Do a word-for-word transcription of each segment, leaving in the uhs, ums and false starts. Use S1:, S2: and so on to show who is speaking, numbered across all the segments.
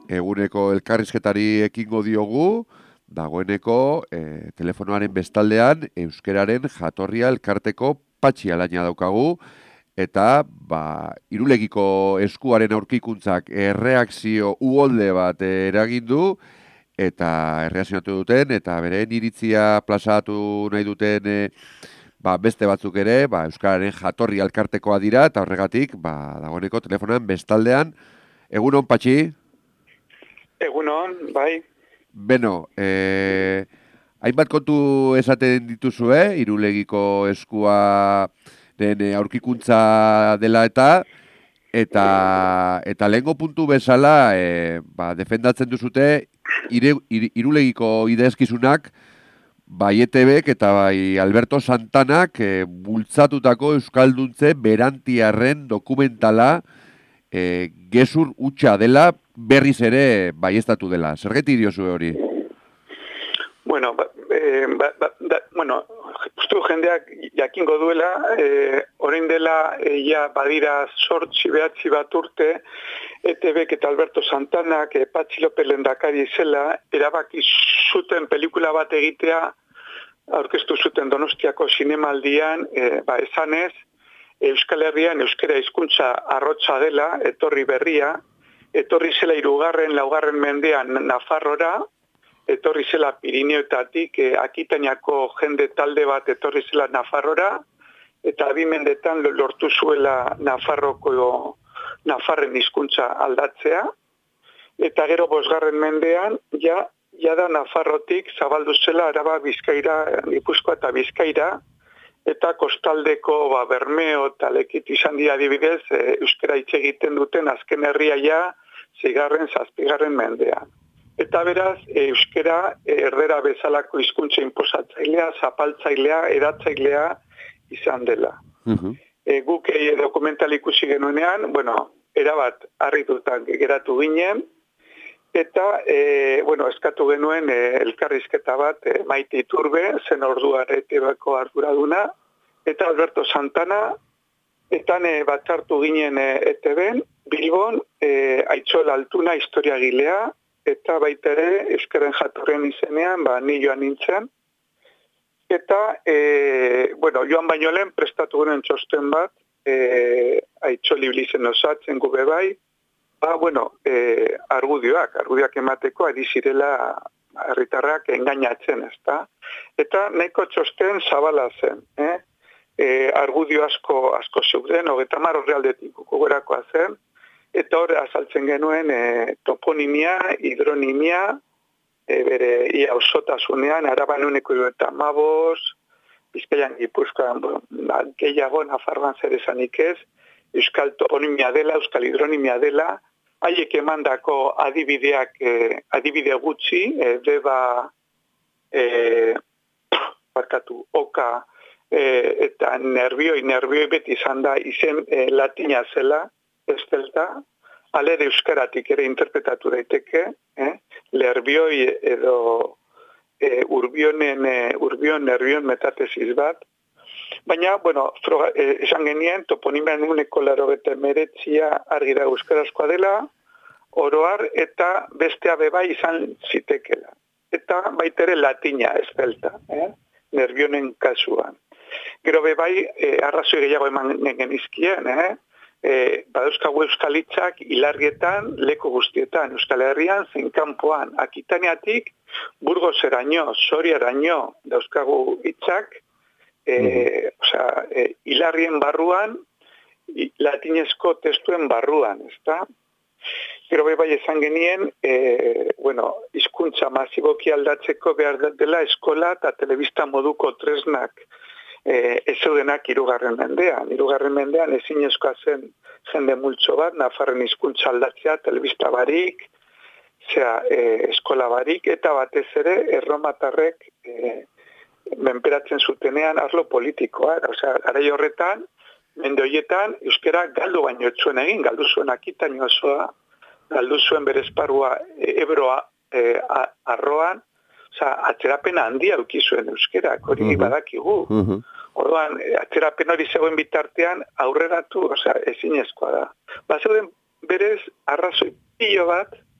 S1: eguneko elkarrizketari ekingo diogu, dagoeneko e, telefonoaren bestaldean euskeraren jatorria elkarteko Patxi Alaina daukagu, eta ba, Irulegiko eskuaren aurkikuntzak erreakzio uholde bat eragin du, eta erreakzionatu duten, eta beren iritzia plazatu nahi duten e, ba, beste batzuk ere, ba, euskararen jatorri elkartekoa dira, eta horregatik, ba, dagoeneko telefonoan bestaldean, egunon Patxi?
S2: Egunon, bai.
S1: Beno, eh, hainbat kontu esaten dituzue, Irulegiko eskua den aurkikuntza dela eta, eta, eta lehengo puntu bezala, eh, ba, defendatzen duzute, ire, ire, Irulegiko idezkizunak, bai E T Bek eta bai Alberto Santanak eh, bultzatutako Euskalduntze berantiarren dokumentala e, gezur hutsa dela, berriz ere baiestatu dela. Zergatik diozu hori?
S2: Bueno, ba, eh, ba, ba, da, bueno, uste jendeak jakingo duela, eh, orain dela eh, ja badira sortzi behatzi bat urte, E T Bek eta Alberto Santanak eh, Patxi López lehendakari zela, erabaki zuten pelikula bat egitea, aurkeztu zuten Donostiako zinemaldian, eh, ba, esanez, Euskal Herrian euskara hizkuntza arrotza dela, etorri berria, etorri zela hirugarren, laugarren mendean Nafarrora, etorri zela Pirineoetatik, eh, Akitaniako jende talde bat etorri zela Nafarrora, eta bi mendetan lortu zuela Nafarroko Nafarren hizkuntza aldatzea, eta gero bosgarren mendean, ja, ja da Nafarrotik zabaldu zela Araba, Bizkaira, Gipuzkoa eta Bizkaira, eta kostaldeko ba, Bermeo eta Lekit izan dira adibidez, e, euskara hitz egiten duten azken herria ja, zigarren, zazpigarren mendean. Eta beraz, e, euskara e, erdera bezalako hizkuntza inposatzailea, zapaltzailea, edatzailea izan dela. Uh-huh. E, guk e, dokumental ikusi genuenean, bueno, erabat harritutan geratu ginen, eta, e, bueno, eskatu genuen e, elkarrizketa bat e, Maite Iturbe, zen orduan E T Beko arduraduna, eta Alberto Santana, eta e, batzartu ginen e, E T Ben, Bilbon, e, Aitzol Altuna historiagilea, eta baita ere, euskaren jatorren izenean, ba, ni joan nintzen, eta, e, bueno, joan baino lehen prestatu genuen txosten bat, e, Aitzol iblizen osatzen gube bai, ba, bueno, eh, argudioak, argudioak emateko ari zirela herritarrak engainatzen, ezta? Eta nahiko txosten zabala zen, eh? E, argudio asko asko zeuden, hogeita hamar orrialdetik gogerakoa zen, eta hor azaltzen genuen e, toponimia, hidronimia, e, bere ia osotasunean, Araban uneko eta mabos, Bizkaian Gipuzkoan, bueno, gehiago Nafarroan zer esanik ez, euskal toponimia dela, euskal hidronimia dela, haiek emandako adibideak, eh, adibide gutxi, eh, beba, eh, barkatu, oka, eh, eta nervioi, nervioi beti izan da, izen eh, latina zela, ez delta, alere euskaratik ere interpretatu daiteke, eh, lerbioi edo eh, urbionen, eh, urbion, nervion metatesis bat, baina, bueno, froga, eh, esan genien, toponimian uneko laro bete meretzia argi da euskarazkoa dela, oroar eta bestea bebai izan zitekela. Eta baitere latina ez delta, eh? Nervionen kasuan. Gero bebai, eh, arrazoi gehiago eman genizkien, eh? Eh, badauzkagu euskalitzak ilargietan, leku guztietan, Euskal Herrian, zein kanpoan, Akitaniatik, Burgoseraino, Soriaraino, dauzkagu hitzak, E, mm-hmm. osea, e, hilarrien barruan, latinezko testuen barruan, ezta? Gero bai esan genien, e, bueno, hizkuntza masiboki aldatzeko behar dela eskola eta telebista moduko tresnak e, ez zeudenak hirugarren mendean. Hirugarren mendean ezinezkoa zen jende multzo bat, Nafarren hizkuntza aldatzea, telebista barik, zera, e, eskola barik, eta batez ere, erromatarrek e, menperatzen zutenean arlo politikoa. Osea, garai horretan, mende horietan, euskara galdu baino ez zuen egin, galdu zuen Akitania osoa, galdu zuen bere esparrua Ebroa e, arroan, osea, atzerapena handia eduki zuen euskerak, hori uh-huh. badakigu. Uh-huh. Orduan, atzerapen hori zegoen bitartean aurreratu, osea, ezinezkoa da. Bazeuden berez arrazoi pilo bat,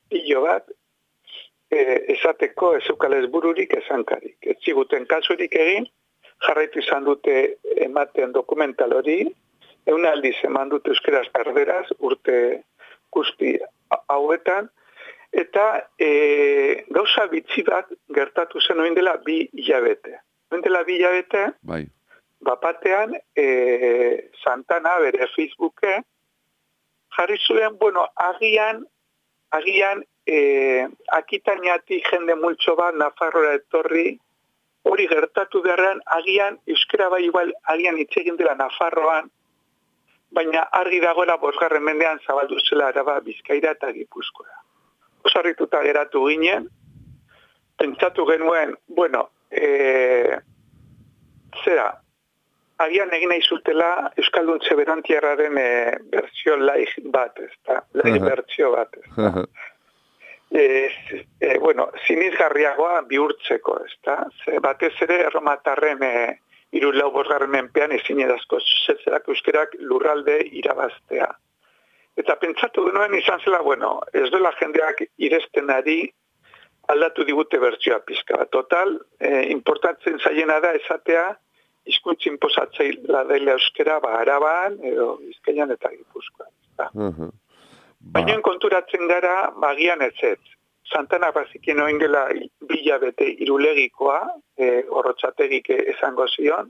S2: pilo bat, e, esateko ez eukalez bururik esankarik. Ez ziguten kasurik egin, jarraitu izan dute ematen dokumental hori, eun aldiz eman dute euskeraz perderaz, urte guzti hauetan, eta e, gauza bitzi bat gertatu zen oin dela bi hilabete. Oin dela bi hilabete,
S1: bai.
S2: bapatean, e, Santana bere Facebooke, jarri zuen, bueno, agian, agian, e, akitañati jende multxo bat, Nafarroa etorri, hori gertatu beharrean, agian, euskera bai igual, agian itxegin dela Nafarroan, baina argi dagoela bosgarren mendean zabaldu zela Araba, Bizkaira eta Gipuzkoa. Osarrituta geratu ginen, pentsatu genuen, bueno, e, zera, agian egin nahi zutela Euskalduntze Berantiarraren e, bertsio laik bat, ezta? Laik bertsio bat, ezta? E, e, bueno, sinizgarriagoa bihurtzeko, ezta? Ze batez ere erromatarren e, hiru lau bosgarren menpean ezin edazko zezerako euskerak lurralde irabaztea. Eta pentsatu genuen izan zela, bueno, ez duela jendeak iresten ari aldatu digute bertsioa pizka. Total, eh, importantzen zaiena da esatea hizkuntza inposatzailea dela euskera ba Araban edo Bizkaian eta Gipuzkoan. Uh-huh. Baina konturatzen gara bagian ez ez. Santana bazikien oin dela bilabete irulegikoa, e, Gorrotxategik esango zion,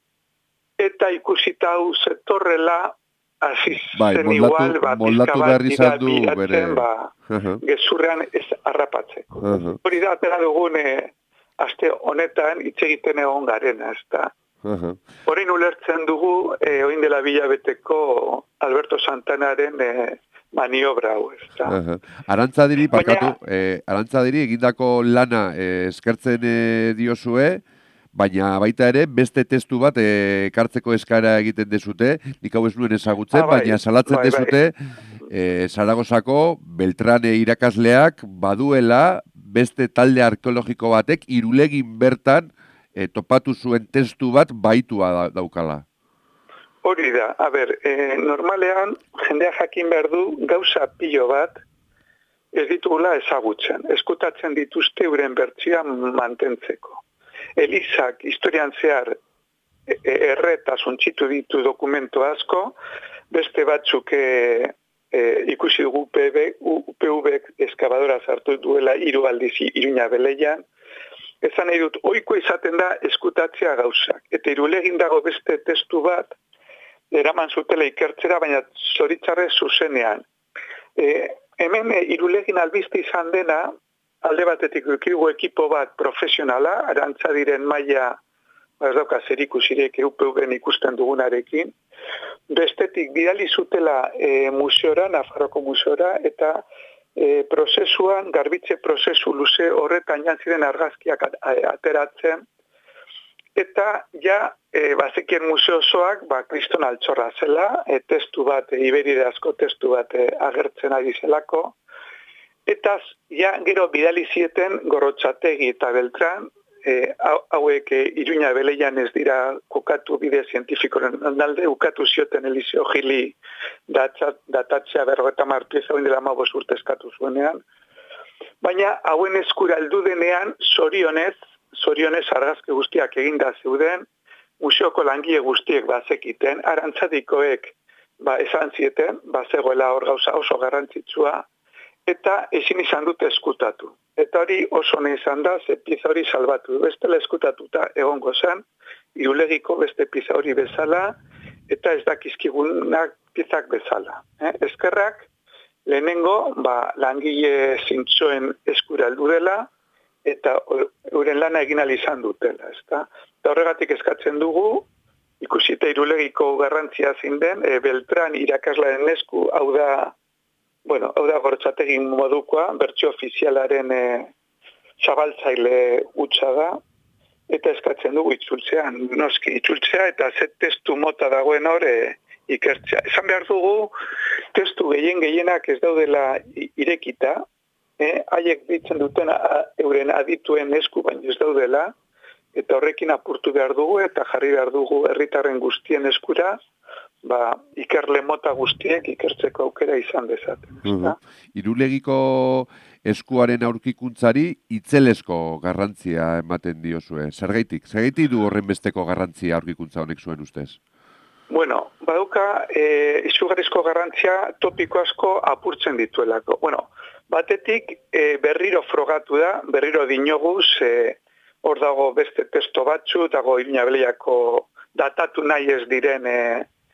S2: eta ikusita hau zetorrela hasi
S1: bai,
S2: zen
S1: moldatu,
S2: igual, ba,
S1: moldatu behar izan du bere...
S2: ba, uh-huh. gezurrean ez harrapatzeko.
S1: Uh-huh.
S2: Hori da, atera dugun, e, aste honetan hitz egiten egon garena, ez da. Uh-huh. Horein ulertzen dugu, e, oin dela bilabeteko Alberto Santanaren e, maniobra hau, ez da.
S1: Uh-huh. Arantzadiri, parkatu, eh, Arantzadiri egindako lana eh, eskertzen eh, diozue, baina baita ere, beste testu bat ekartzeko eh, eskara egiten dezute, nik hau ez nuen ezagutzen, ah, bai, baina salatzen bai, dezute, bai. eh, Zaragozako Beltrane irakasleak baduela beste talde arkeologiko batek Irulegin bertan eh, topatu zuen testu bat baitua da, daukala.
S2: Hori da, a ber, e, normalean jendea jakin behar du gauza pilo bat ez ditugula ezagutzen. Eskutatzen dituzte euren bertsioa mantentzeko. Elizak historian zehar erreta suntxitu ditu dokumento asko, beste batzuk e, e, ikusi dugu U P V eskabadora sartu duela hiru aldiz Iruña Beleian. Ezan nahi dut, ohiko izaten da eskutatzea gauzak. Eta Irulegin dago beste testu bat, eraman zutela ikertzera, baina zoritzarrez zuzenean. E, hemen e, Irulegin albiste izan dena, alde batetik dukigu ekipo bat profesionala, Arantzadiren maila, ba ez dauka zerikusirik U P V ikusten dugunarekin, bestetik bidali zutela e, museora, Nafarroko museora, eta e, prozesuan, garbitze prozesu luze horretan jantziren argazkiak ateratzen, eta ja, e, bazekien museo osoak, ba, kriston altxorra zela, e, testu bat, e, iberideazko testu bat e, agertzen ari zelako, eta ja, gero bidali zieten Gorrotxategi eta Beltran, e, hauek e, Iruña Beleian ez dira kokatu bide zientifikoren alde, ukatu zioten Elizeo Gili datatzea berrogeta martu ez hau indela mabos urte eskatu zuenean, baina hauen eskura aldu denean, zorionez, zorionez argazki guztiak eginda zeuden, museoko langile guztiek bazekiten, Arantzadikoek ba, esan zieten, bazegoela hor gauza oso garrantzitsua, eta ezin izan dute eskutatu. Eta hori oso ne izan da, ze pieza hori salbatu. Bestela eskutatuta egongo zen, Irulegiko beste pieza hori bezala, eta ez dakizkigunak piezak bezala. Eh? Eskerrak, lehenengo, ba, langile zintzoen eskura heldu dela, eta euren lana egin ahal izan dutela, ezta? Eta horregatik eskatzen dugu, ikusita Irulegiko garrantzia zein den, e, Beltran irakaslaren esku, hau da, bueno, hau da Gorrotxategin modukoa, bertsio ofizialaren e, zabaltzaile hutsa da, eta eskatzen dugu itzultzean, noski itzultzea, eta ze testu mota dagoen hor e, ikertzea. Esan behar dugu, testu gehien gehienak ez daudela irekita, Eh, haiek ditzen duten a, euren adituen esku baino ez daudela, eta horrekin apurtu behar dugu eta jarri behar dugu herritarren guztien eskura, ba, ikerle mota guztiek ikertzeko aukera izan dezaten.
S1: Uh-huh. Irulegiko eskuaren aurkikuntzari itzelesko garrantzia ematen diozue. Zergaitik? Zergaitik du horren besteko garrantzia aurkikuntza honek zuen ustez?
S2: Bueno, baduka, e, izugarrizko garrantzia topiko asko apurtzen dituelako. Bueno, batetik e, berriro frogatu da, berriro dinoguz, e, hor dago beste testo batzu, dago Iruña Beleiako datatu nahi ez diren e,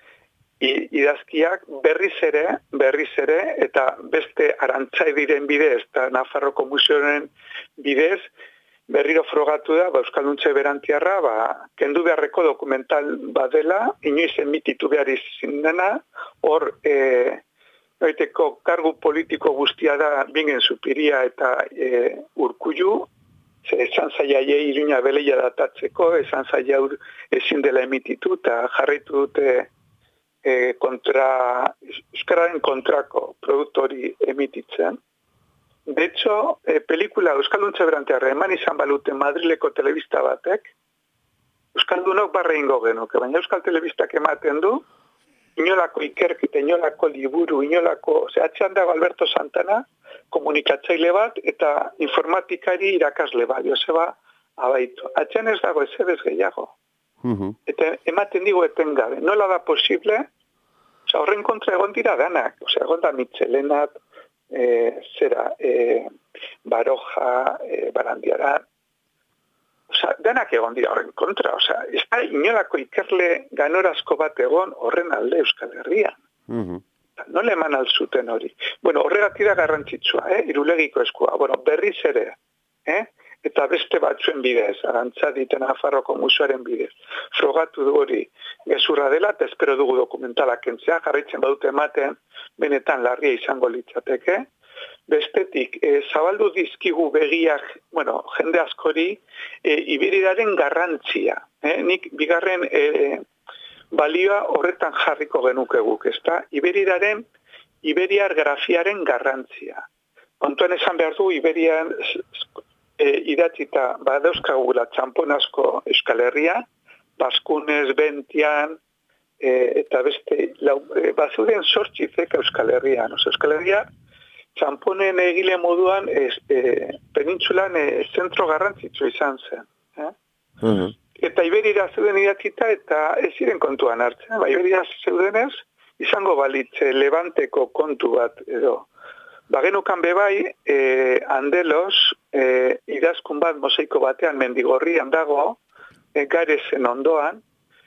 S2: idazkiak berriz ere, berriz ere, eta beste arantzai diren bidez, eta Nafarroko Museoaren bidez, berriro frogatu da, ba, Euskalduntze Berantiarra, ba, kendu beharreko dokumental badela, inoiz emititu behar izin dena, hor, e, oiteko kargu politiko guztia da Bingen Zupiria eta e, Urkullu, ze esan zaiaie Iruña Beleia datatzeko, esan zaia ezin dela emititu, eta jarraitu dute e, kontra, euskararen kontrako produktori emititzen. De hecho, eh, pelikula Euskalduntze Berantiarra eman izan balute Madrileko telebista batek, Euskaldunok barre ingo genuke, baina Euskal Telebistak ematen du, inolako ikerketa, inolako liburu, inolako, ze atxean dago Alberto Santana, komunikatzaile bat, eta informatikari irakasle bat, Joseba Abaitu. Atxean ez dago ez ebez gehiago. Uh-huh. Eta ematen digo etengabe. Nola da posible, oza, horren kontra egon dira danak, oza, egon da Mitxelenat, E, zera, e, Baroja, e, Barandiaran, oza, denak egon dira horren kontra, oza, ez da inolako ikerle ganorazko bat egon horren alde Euskal Herrian. Uh-huh. Nola eman alzuten hori. Bueno, horregatik da garrantzitsua, eh? Irulegiko eskua, bueno, berriz ere, eh? Eta beste batzuen bidez, Arantza diten Nafarroko Museoaren bidez. Frogatu du hori gezurra dela, eta espero dugu dokumentalak kentzea, jarraitzen badute ematen, benetan larria izango litzateke. Bestetik, e, zabaldu dizkigu begiak, bueno, jende askori, e, Iberiraren garrantzia. Eh? Nik bigarren e, balioa horretan jarriko genuke guk, ezta? Iberiraren, Iberiar grafiaren garrantzia. Kontuan esan behar du, Iberian e, idatzita badauzkagula txampon asko Euskal Herria, Baskunez, Bentian, e, eta beste, lau, e, bazuden sortxizek Euskal Herrian. Oso, Euskal Herria, txamponen egile moduan e, e, penintzulan e, zentro garrantzitsu izan zen. Eh? Uh-huh. Eta Iberira zeuden idatzita eta ez ziren kontuan hartzen. Ba, Iberira zeudenez, izango balitze Levanteko kontu bat edo. Bagenukan bebai, e, Andelos, e, idazkun bat mosaiko batean Mendigorrian dago, e, Garezen ondoan,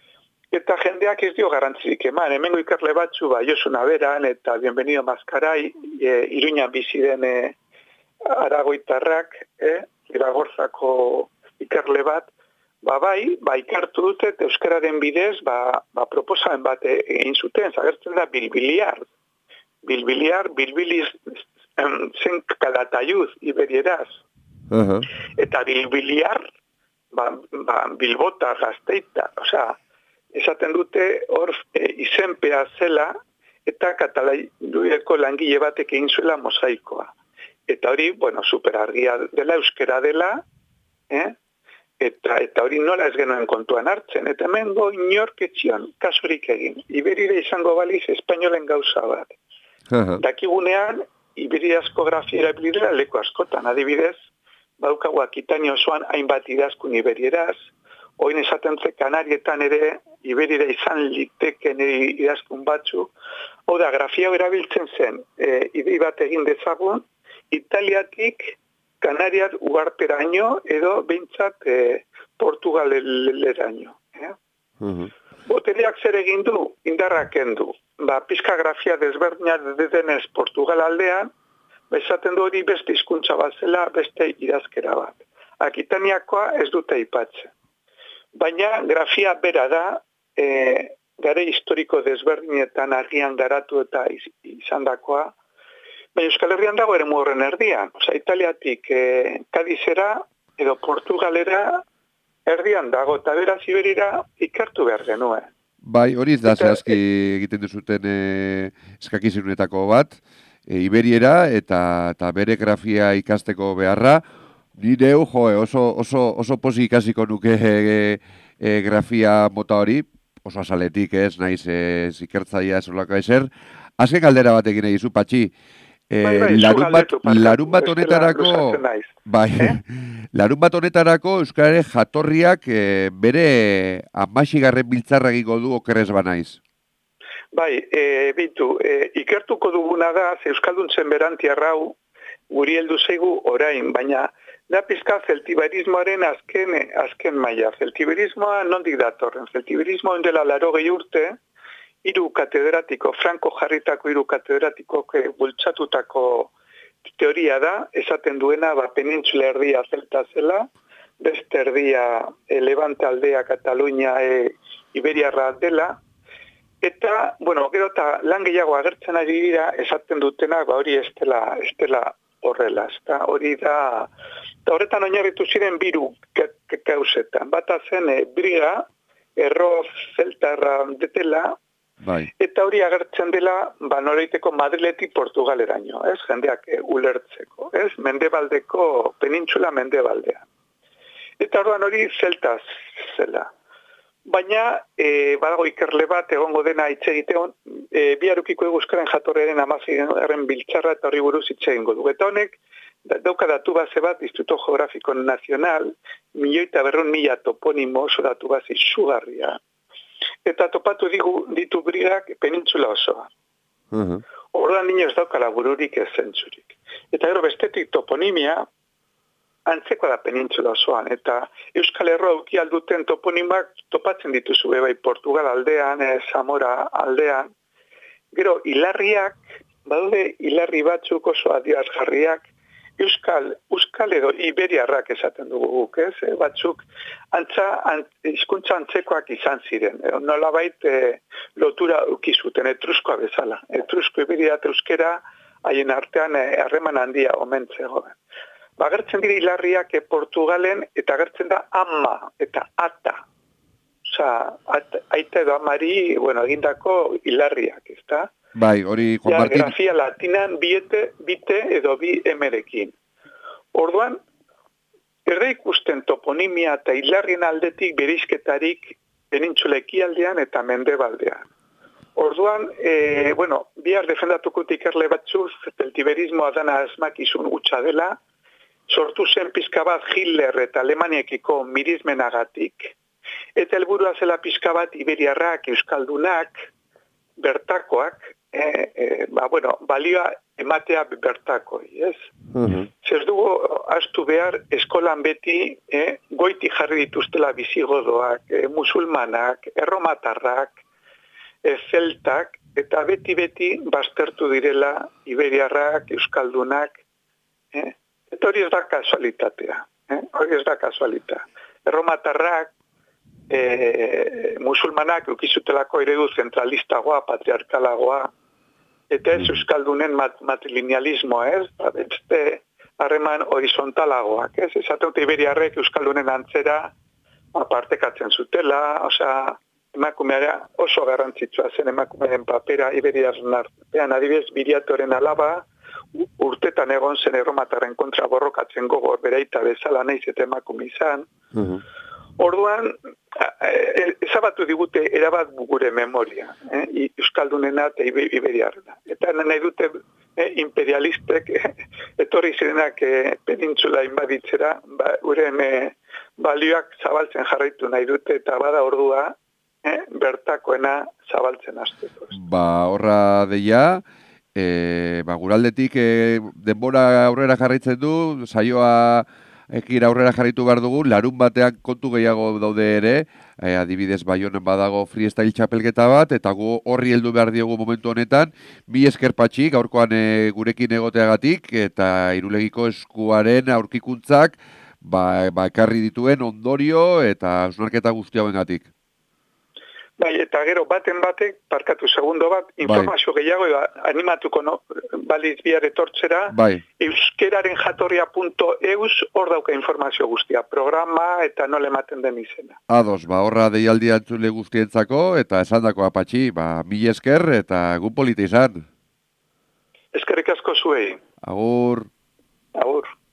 S2: eta jendeak ez dio garrantzirik eman. Hemengo ikerle batzu, ba, Josuna Beran eta Bienvenido Mazkarai, e, Iruñan bizi den e, Aragoitarrak, e, Iragorzako ikerle bat, ba bai, ba ikartu dute, euskararen bidez, ba, ba proposamen bat egin zuten, zagertzen da bilbiliar. Bilbiliar, bilbiliz, em, zen kalataiuz, iberieraz. Uh-huh. Eta bilbiliar, ba, ba, bilbota, gazteita, osea, esaten dute hor e, izenpea zela, eta Kataluniako langile batek egin zuela mosaikoa. Eta hori, bueno, superargia dela, euskera dela, eh? Eta, eta hori nola ez genuen kontuan hartzen. Eta hemen go inorketzion, kasurik egin. Iberire izango baliz espainolen gauza bat. Uh-huh. Dakigunean, iberiazko grafia erabilidela leku askotan. Adibidez, baukagu Akitania osoan hainbat idazkun iberieraz, oin esaten ze Kanarietan ere Iberira izan liteken idazkun batzu. Hau da, grafia erabiltzen zen, e, idei bat egin dezagun, Italiatik Kanariar ugarteraino edo behintzat e, Portugaleraino. Eh? Uh-huh. Boteriak zer egin du, indarrak kendu. Ba, pizka grafia desberdinak denez Portugal aldean, ba, esaten du hori beste hizkuntza bat zela, beste idazkera bat. Akitaniakoa ez dute aipatzen. Baina grafia bera da, e, gare historiko desberdinetan argian garatu eta iz, izandakoa, baina Euskal Herrian dago ere horren erdian. Osa, Italiatik e, Kadizera edo Portugalera erdian dago, eta beraz Iberira ikertu behar genuen.
S1: Bai, hori da zehazki egiten duzuten e, eskakizunetako bat, e, Iberiera eta, eta bere grafia ikasteko beharra, nire jo, oso, oso, oso posi ikasiko nuke e, e, grafia mota hori, oso azaletik, ez, naiz ez ikertzaia ez olako ezer. Azken galdera batekin egizu, Patxi. E,
S2: bai, bai,
S1: larun bat, larun bat
S2: bestela
S1: honetarako,
S2: luzatzen naiz.
S1: bai,
S2: Eh?
S1: larun bat honetarako Euskararen jatorriak e, bere amaxigarren biltzarra egingo du okerrez banaiz.
S2: Bai, e, bitu, e, ikertuko duguna da, ze Euskalduntzen berantiarrau guri heldu zaigu orain, baina da pizka zeltiberismoaren azken, azken maila. Zeltiberismoa nondik datorren? Zeltiberismoa dela larogei urte, hiru katedratiko, Franco jarritako hiru katedratiko bultzatutako teoria da, esaten duena, ba, penintzula erdia zelta zela, beste erdia e, Levante aldea, Katalunia, e, Iberiarra dela, eta, bueno, gero eta lan gehiago agertzen ari dira, esaten dutena, ba, hori ez dela, ez dela horrela, ezta, hori da, eta horretan oinarritu ziren biru kausetan, bata zen e, briga, erro zeltarra detela,
S1: bai.
S2: Eta hori agertzen dela, ba, noreiteko Madriletik Portugaleraino, ez, jendeak e, ulertzeko, ez, mendebaldeko, penintzula mendebaldean. Eta orduan hori zeltaz zela. Baina, e, badago ikerle bat, egongo dena hitz egiteon, e, biharukiko euskaren jatorrearen amazigaren biltzarra eta hori buruz hitz egingo du. Eta honek, da, dauka datu base bat, Instituto Geografiko Nazional, milioita berrun mila toponimo oso datu base izugarria. Eta topatu digu ditu brigak penintzula osoa.
S1: Uh-huh.
S2: Orduan nino ez daukala bururik ez zentzurik. Eta gero bestetik toponimia, antzeko da penintzula osoan. Eta Euskal Herro auki alduten toponimak topatzen dituzu bai Portugal aldean, eh, Zamora aldean. Gero hilarriak, badaude hilarri batzuk oso adierazgarriak, Euskal, Euskal edo Iberiarrak esaten dugu guk, ez? E, batzuk antza, ant, hizkuntza antzekoak izan ziren. E, nolabait e, lotura ukizuten, etruskoa bezala. Etrusko Iberia eta euskera haien artean harreman handia omen zegoen. Ba, agertzen dira hilarriak e, Portugalen eta agertzen da ama eta ata. Osa, at, aita edo amari, bueno, egindako hilarriak, ez da?
S1: Bai, hori Juan
S2: ja,
S1: Martín...
S2: grafia latinan biete, bite edo bi emerekin. Orduan, erde ikusten toponimia eta hilarrien aldetik berizketarik penintzula ekialdean eta mendebaldean. Orduan, e, bueno, bihar defendatuko ikerle batzuz, zeltiberismoa dana asmakizun utxa dela, sortu zen pizka bat Hitler eta Alemaniekiko mirizmenagatik, eta helburua zela pizka bat Iberiarrak, Euskaldunak, bertakoak, E, e, ba, bueno, balioa ematea bertakoi, ez? Uh-huh. Zer dugu, astu behar, eskolan beti, eh, goiti jarri dituztela bizigodoak, eh, musulmanak, erromatarrak, eh, zeltak, eta beti-beti baztertu direla Iberiarrak, Euskaldunak, eh? Eta hori ez da kasualitatea, eh? hori ez da kasualitatea. Erromatarrak, eh, musulmanak eukizutelako eredu zentralistagoa, patriarkalagoa, eta ez Euskaldunen mat, matrilinealismoa, ez? Beste harreman horizontalagoak, ez? Esaten dute Iberiarrek Euskaldunen antzera partekatzen zutela, osea, emakumeara oso garrantzitsua zen emakumearen papera Iberiarren artean, adibidez Biriatoren alaba, urtetan egon zen erromatarren kontra borrokatzen gogor bereita bezala naiz eta emakume izan. Uh-huh. Orduan, ezabatu digute erabat gure memoria, eh? Euskaldunena eta Iberiarrena. Eta nahi dute eh, imperialistek eh, etorri zirenak eh, penintzula inbaditzera, ba, gure eh, balioak zabaltzen jarraitu nahi dute, eta bada ordua eh, bertakoena zabaltzen hasteko.
S1: Ba, horra deia, e, ba, guraldetik e, denbora aurrera jarraitzen du, saioa ekira aurrera jarritu behar dugu, larun batean kontu gehiago daude ere, e, adibidez Baionan badago freestyle txapelketa bat, eta gu horri heldu behar diogu momentu honetan, bi esker Patxi, gaurkoan e, gurekin egoteagatik, eta Irulegiko eskuaren aurkikuntzak, ba, ba ekarri dituen ondorio eta hausnarketa guzti hauengatik.
S2: Bai, eta gero baten batek, parkatu segundo bat, informazio bai. Gehiago animatuko no, baliz bihar etortzera,
S1: bai.
S2: euskeraren jatorria punto eus hor dauka informazio guztia, programa eta nola ematen den izena.
S1: Ados, ba, horra deialdia entzule guztientzako, eta esandako Patxi, ba, mila esker eta gu polita izan.
S2: Eskerrik asko zuei.
S1: Agur.
S2: Agur.